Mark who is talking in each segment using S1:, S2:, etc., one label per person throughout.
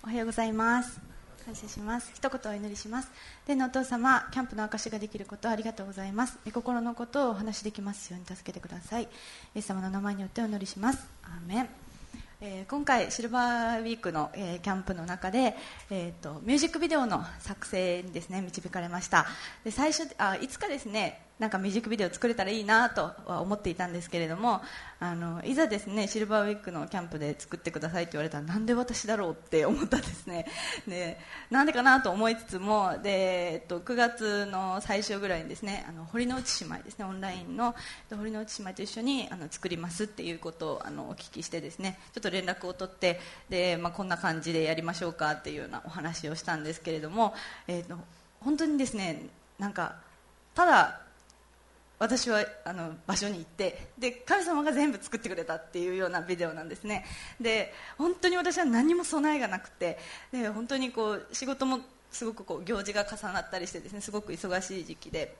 S1: おはようございます。感謝します。一言お祈りします。天のお父様、キャンプの証しができることありがとうございます。御心のことをお話しできますように助けてください。イエス様の名前によってお祈りします。アーメン。今回シルバーウィークの、キャンプの中で、ミュージックビデオの作成にですね導かれました。でいつかですねなんかミュージックビデオ作れたらいいなとは思っていたんですけれども、いざですねシルバーウィークのキャンプで作ってくださいと言われたらなんで私だろうって思ったんですね。でなんでかなと思いつつもで、9月の最初ぐらいにですね堀之内姉妹ですね、オンラインの堀之内姉妹と一緒に作りますっていうことをお聞きしてですね、ちょっと連絡を取ってで、こんな感じでやりましょうかっていうようなお話をしたんですけれども、本当にですねなんかただ私は場所に行ってで神様が全部作ってくれたっていうようなビデオなんですね。で本当に私は何も備えがなくてで本当にこう仕事もすごくこう行事が重なったりしてですねすごく忙しい時期で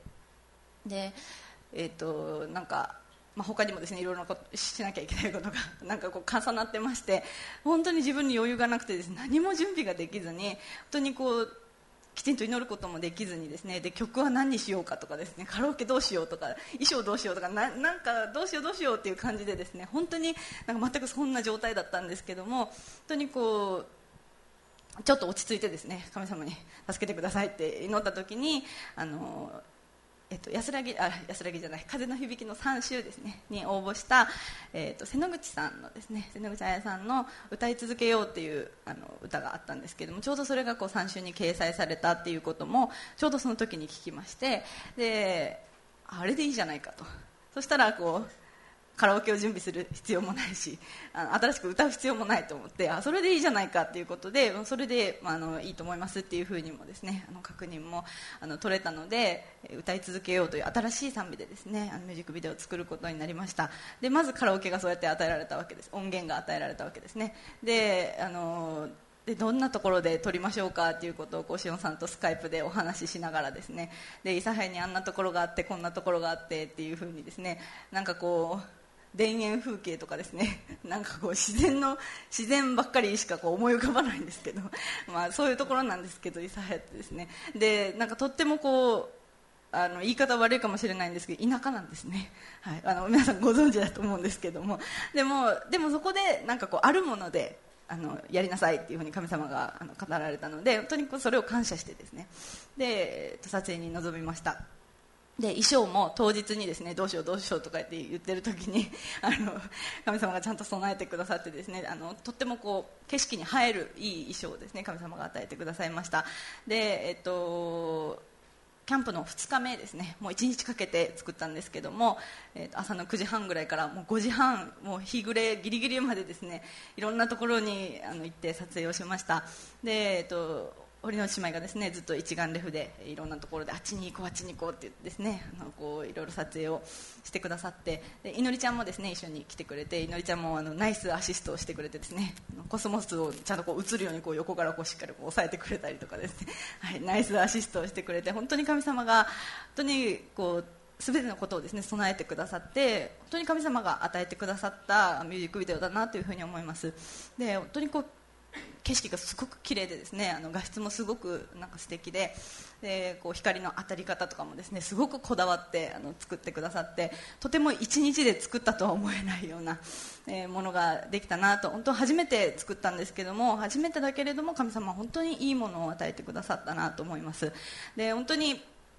S1: なんか他にもですねいろいろなことしなきゃいけないことがなんかこう重なってまして本当に自分に余裕がなくてですね何も準備ができずに本当にこうきちんと祈ることもできずにですねで曲は何にしようかとかですねカラオケどうしようとか衣装どうしようとかなんかどうしようっていう感じでですね本当になんか全くそんな状態だったんですけども本当にこうちょっと落ち着いてですね神様に助けてくださいって祈った時に安らぎじゃない風の響きの3週ですねに応募した、瀬野口さんのですね瀬野口彩さんの歌い続けようっていう歌があったんですけどもちょうどそれがこう3週に掲載されたっていうこともちょうどその時に聞きましてであれでいいじゃないかとそしたらこうカラオケを準備する必要もないし新しく歌う必要もないと思ってそれでいいじゃないかっていうことでそれで、いいと思いますっていうふうにもですね確認も取れたので歌い続けようという新しい賛美でですねミュージックビデオを作ることになりました。でまずカラオケがそうやって与えられたわけです。音源が与えられたわけですね。でどんなところで撮りましょうかっていうことをしおんさんとスカイプでお話ししながらですねで諫早にあんなところがあってこんなところがあってっていうふうにですねなんかこう田園風景とかですねなんかこう自然ばっかりしかこう思い浮かばないんですけど、そういうところなんですけど諫早ってですねでなんかとってもこう言い方悪いかもしれないんですけど田舎なんですね、はい、皆さんご存知だと思うんですけどもでもそこでなんかこうあるものでやりなさいっていうふうに神様が語られたので本当にこうそれを感謝してですねで撮影に臨みました。で衣装も当日にですねどうしようとか言ってる時に神様がちゃんと備えてくださってですねとってもこう景色に映えるいい衣装をですね神様が与えてくださいました。でキャンプの2日目ですねもう1日かけて作ったんですけども、朝の9時半ぐらいからもう5時半もう日暮れギリギリまでですねいろんなところに行って撮影をしました。で堀之内姉妹がですねずっと一眼レフでいろんなところであっちに行こうって言ってですねこういろいろ撮影をしてくださってでいのりちゃんもですね一緒に来てくれていのりちゃんもナイスアシストをしてくれてですねコスモスをちゃんとこう映るようにこう横からこうしっかりこう押さえてくれたりとかですね、はい、ナイスアシストをしてくれて本当に神様が本当にこう全てのことをですね備えてくださって本当に神様が与えてくださったミュージックビデオだなというふうに思います。で本当にこう景色がすごく綺麗でですね画質もすごくなんか素敵でこう光の当たり方とかもですねすごくこだわって作ってくださってとても1日で作ったとは思えないような、ものができたなと本当初めて作ったんですけども初めてだけれども神様は本当にいいものを与えてくださったなと思います。で本当に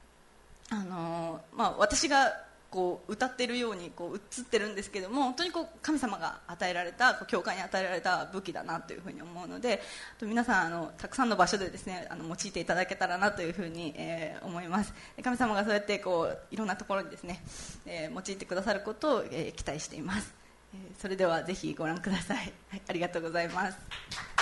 S1: 私がこう歌っているようにこう映ってるんですけども本当にこう神様が与えられた教会に与えられた武器だなというふうに思うので皆さんたくさんの場所でですね用いていただけたらなというふうに、思います。神様がそうやってこういろんなところにですね、用いてくださることを、期待しています。それではぜひご覧ください、はい、ありがとうございます。